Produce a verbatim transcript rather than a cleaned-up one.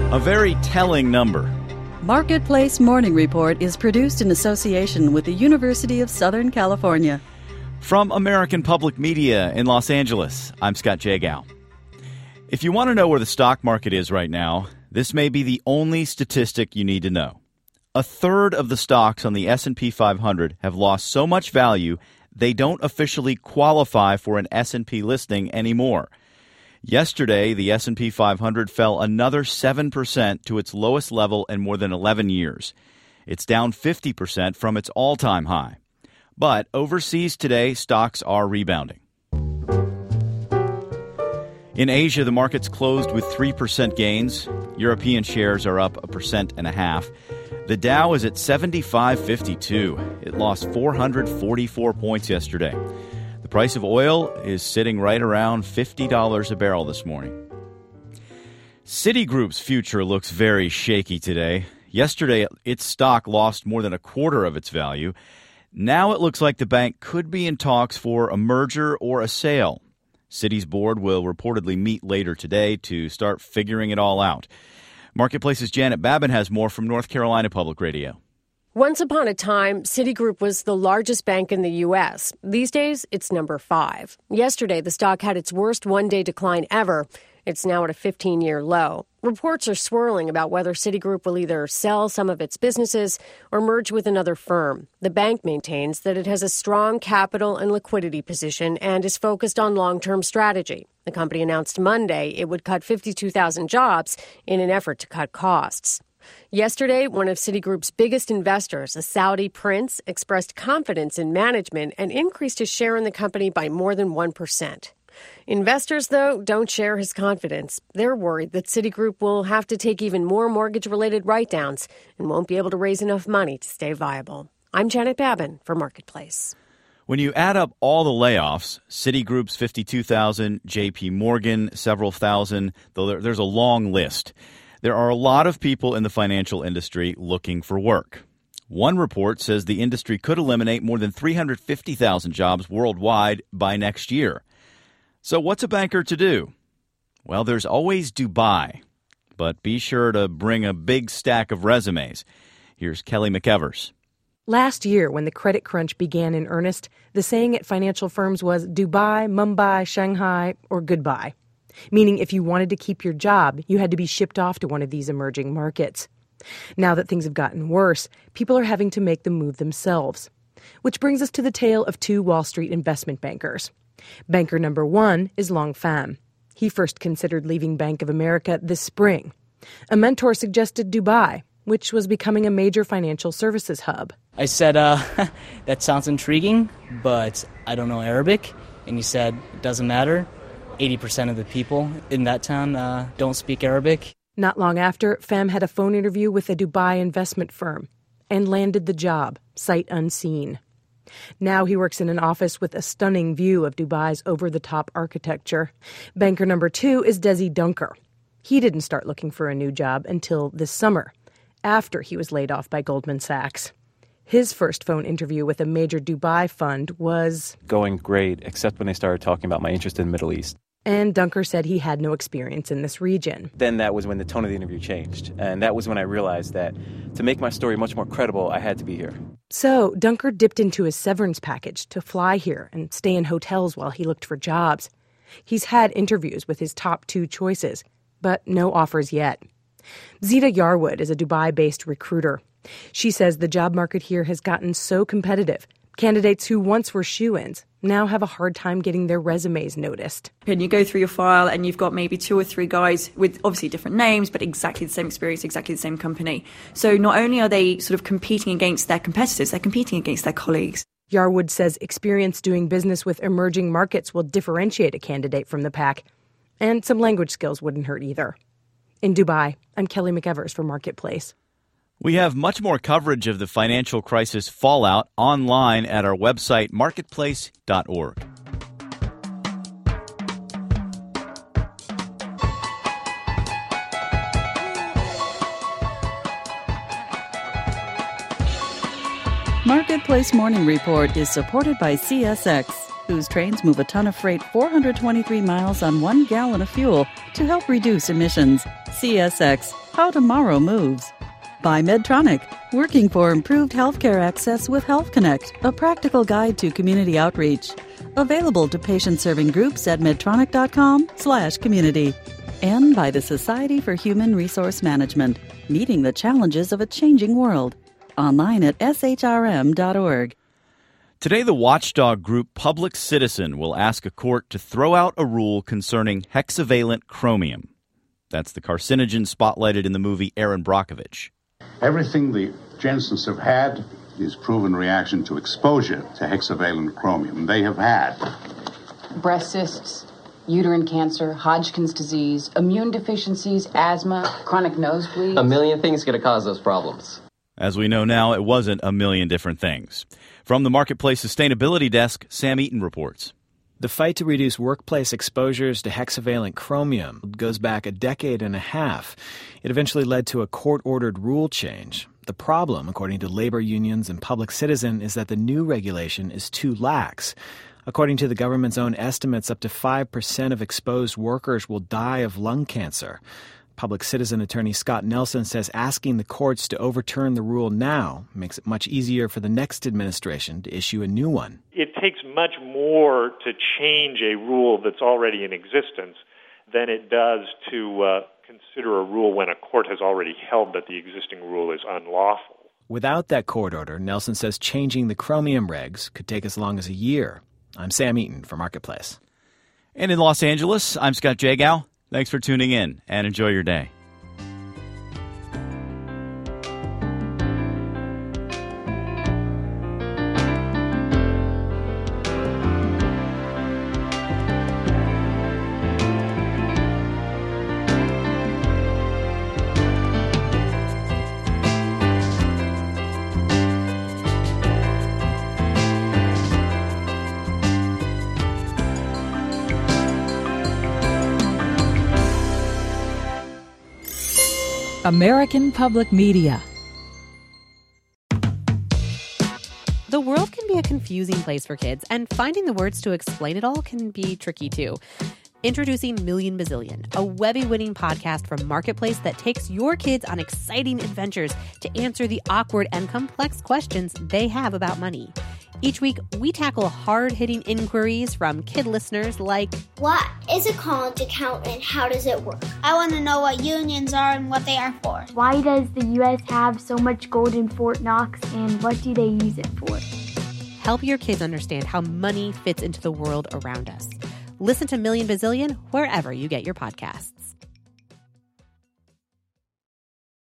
A very telling number. Marketplace Morning Report is produced in association with the University of Southern California. From American Public Media in Los Angeles, I'm Scott Jagow. If you want to know where the stock market is right now, this may be the only statistic you need to know. A third of the stocks on the S and P five hundred have lost so much value they don't officially qualify for an S and P listing anymore. Yesterday, the S and P five hundred fell another seven percent to its lowest level in more than eleven years. It's down fifty percent from its all-time high. But overseas today, stocks are rebounding. In Asia, the markets closed with three percent gains. European shares are up a percent and a half. The Dow is at seventy-five fifty-two. It lost four hundred forty-four points yesterday. The price of oil is sitting right around fifty dollars a barrel this morning. Citigroup's future looks very shaky today. Yesterday, its stock lost more than a quarter of its value. Now it looks like the bank could be in talks for a merger or a sale. Citi's board will reportedly meet later today to start figuring it all out. Marketplace's Janet Babin has more from North Carolina Public Radio. Once upon a time, Citigroup was the largest bank in the U S. These days, it's number five. Yesterday, the stock had its worst one-day decline ever. It's now at a fifteen-year low. Reports are swirling about whether Citigroup will either sell some of its businesses or merge with another firm. The bank maintains that it has a strong capital and liquidity position and is focused on long-term strategy. The company announced Monday it would cut fifty-two thousand jobs in an effort to cut costs. Yesterday, one of Citigroup's biggest investors, a Saudi prince, expressed confidence in management and increased his share in the company by more than one percent. Investors, though, don't share his confidence. They're worried that Citigroup will have to take even more mortgage-related write-downs and won't be able to raise enough money to stay viable. I'm Janet Babin for Marketplace. When you add up all the layoffs, Citigroup's fifty-two thousand, J P Morgan, several thousand, though there's a long list. There are a lot of people in the financial industry looking for work. One report says the industry could eliminate more than three hundred fifty thousand jobs worldwide by next year. So what's a banker to do? Well, there's always Dubai, but be sure to bring a big stack of resumes. Here's Kelly McEvers. Last year, when the credit crunch began in earnest, the saying at financial firms was Dubai, Mumbai, Shanghai, or goodbye. Meaning if you wanted to keep your job, you had to be shipped off to one of these emerging markets. Now that things have gotten worse, people are having to make the move themselves. Which brings us to the tale of two Wall Street investment bankers. Banker number one is Long Pham. He first considered leaving Bank of America this spring. A mentor suggested Dubai, which was becoming a major financial services hub. I said, uh, that sounds intriguing, but I don't know Arabic. And he said, it doesn't matter. eighty percent of the people in that town uh, don't speak Arabic. Not long after, Pham had a phone interview with a Dubai investment firm and landed the job, sight unseen. Now he works in an office with a stunning view of Dubai's over-the-top architecture. Banker number two is Desi Dunker. He didn't start looking for a new job until this summer, after he was laid off by Goldman Sachs. His first phone interview with a major Dubai fund was going great, except when they started talking about my interest in the Middle East. And Dunker said he had no experience in this region. Then that was when the tone of the interview changed. And that was when I realized that to make my story much more credible, I had to be here. So Dunker dipped into his severance package to fly here and stay in hotels while he looked for jobs. He's had interviews with his top two choices, but no offers yet. Zita Yarwood is a Dubai-based recruiter. She says the job market here has gotten so competitive. Candidates who once were shoo-ins now have a hard time getting their resumes noticed. And you go through your file and you've got maybe two or three guys with obviously different names, but exactly the same experience, exactly the same company. So not only are they sort of competing against their competitors, they're competing against their colleagues. Yarwood says experience doing business with emerging markets will differentiate a candidate from the pack. And some language skills wouldn't hurt either. In Dubai, I'm Kelly McEvers for Marketplace. We have much more coverage of the financial crisis fallout online at our website, marketplace dot org. Marketplace Morning Report is supported by C S X. whose trains move a ton of freight four hundred twenty-three miles on one gallon of fuel to help reduce emissions. C S X, how tomorrow moves. By Medtronic, working for improved healthcare access with Health Connect, a practical guide to community outreach. Available to patient-serving groups at medtronic.com slash community. And by the Society for Human Resource Management, meeting the challenges of a changing world. Online at s h r m dot org. Today, the watchdog group Public Citizen will ask a court to throw out a rule concerning hexavalent chromium. That's the carcinogen spotlighted in the movie Erin Brockovich. Everything the Jensens have had is proven reaction to exposure to hexavalent chromium. They have had breast cysts, uterine cancer, Hodgkin's disease, immune deficiencies, asthma, chronic nosebleeds. A million things going to cause those problems. As we know now, it wasn't a million different things. From the Marketplace Sustainability Desk, Sam Eaton reports. The fight to reduce workplace exposures to hexavalent chromium goes back a decade and a half. It eventually led to a court-ordered rule change. The problem, according to labor unions and Public Citizen, is that the new regulation is too lax. According to the government's own estimates, up to five percent of exposed workers will die of lung cancer. Public Citizen attorney Scott Nelson says asking the courts to overturn the rule now makes it much easier for the next administration to issue a new one. It takes much more to change a rule that's already in existence than it does to uh, consider a rule when a court has already held that the existing rule is unlawful. Without that court order, Nelson says changing the chromium regs could take as long as a year. I'm Sam Eaton for Marketplace. And in Los Angeles, I'm Scott Jagow. Thanks for tuning in and enjoy your day. American Public Media. The world can be a confusing place for kids, and finding the words to explain it all can be tricky too. Introducing Million Bazillion, a Webby-winning podcast from Marketplace that takes your kids on exciting adventures to answer the awkward and complex questions they have about money. Each week, we tackle hard-hitting inquiries from kid listeners like, what is a college account and how does it work? I want to know what unions are and what they are for. Why does the U S have so much gold in Fort Knox and what do they use it for? Help your kids understand how money fits into the world around us. Listen to Million Bazillion wherever you get your podcasts.